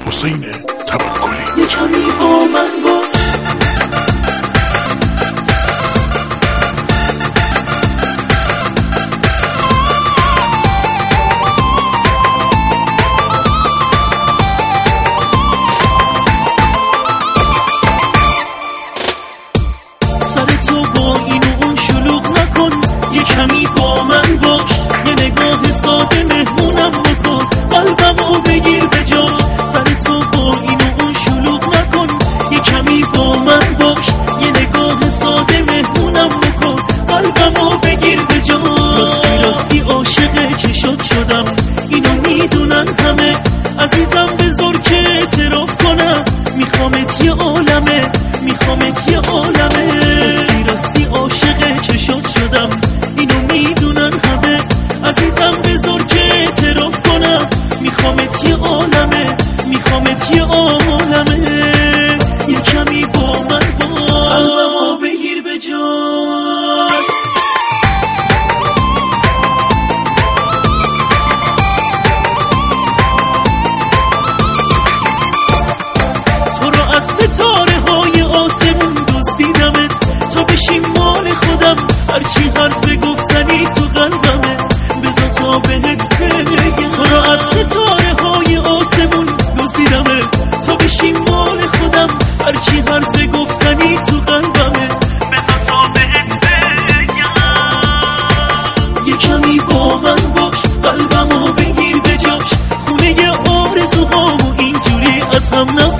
حسین توکلی. یه کمی با من باش، سر تو با این و اون شلوغ نکن، یه کمی با من باش، یه نگاه ساده مهمونم بکن، قلبمو بگیر به جاش. سر تو با این و اون شلوغ نکن، یه کمی با من باش، یه نگاه ساده مهمونم بکن، قلبمو بگیر به جاش. راستی راستی عاشق چشات شدم، اینو میدونن همه، عزیزم بذار که اعتراف کنم، میخوامت یه عالمه، میخوامت یه عالمه. راستی راستی عاشق چشات شدم، اینو میدونن همه، عزیزم بذار که اعتراف کنم، میخوامت یه عالمه، میخوامت یه عالمه. یه کمی با من باش، قلبمو بگیر به جاش. تو رو از ستاره های آسمون دزدیدمت، تا بشی مال خودم، هرچی حرف گفتنی تو قلبمه، بذار تا بهت بگم. تو رو از ستاره های آسمون دزدیدمت، تا بشی مال خودم، هرچی حرف گفتنی تو قلبمه، بذار تا بهت بگم. یه کمی با من باش، قلبمو بگیر به جاش، خونه آرزوهامو اینجوری از هم